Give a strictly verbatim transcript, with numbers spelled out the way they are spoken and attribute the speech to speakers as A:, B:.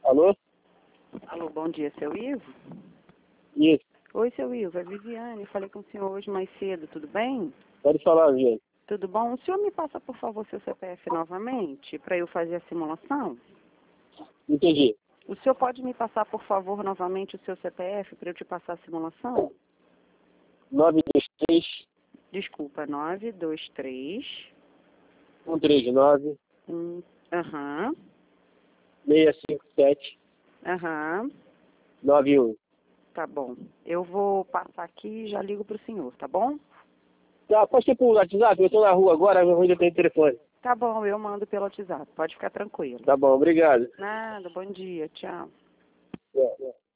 A: Alô?
B: Alô, bom dia, seu Ivo?
A: Isso.
B: Oi, seu Ivo, é Viviane. Eu falei com o senhor hoje mais cedo, tudo bem?
A: Pode falar, gente.
B: Tudo bom? O senhor me passa, por favor, seu C P F novamente, para eu fazer a simulação?
A: Entendi.
B: O senhor pode me passar, por favor, novamente o seu C P F para eu te passar a simulação?
A: nove dois três,
B: Desculpa, nove dois três.
A: um três nove,
B: um, Aham,
A: seis cinco sete,
B: aham,
A: nove um.
B: tá bom. Eu vou passar aqui e já ligo para o senhor, tá bom?
A: Tá, pode ser por WhatsApp, eu estou na rua agora, eu ainda tenho telefone.
B: Tá bom, eu mando pelo WhatsApp, pode ficar tranquilo.
A: Tá bom, obrigado.
B: Nada, bom dia, tchau.
A: É, é.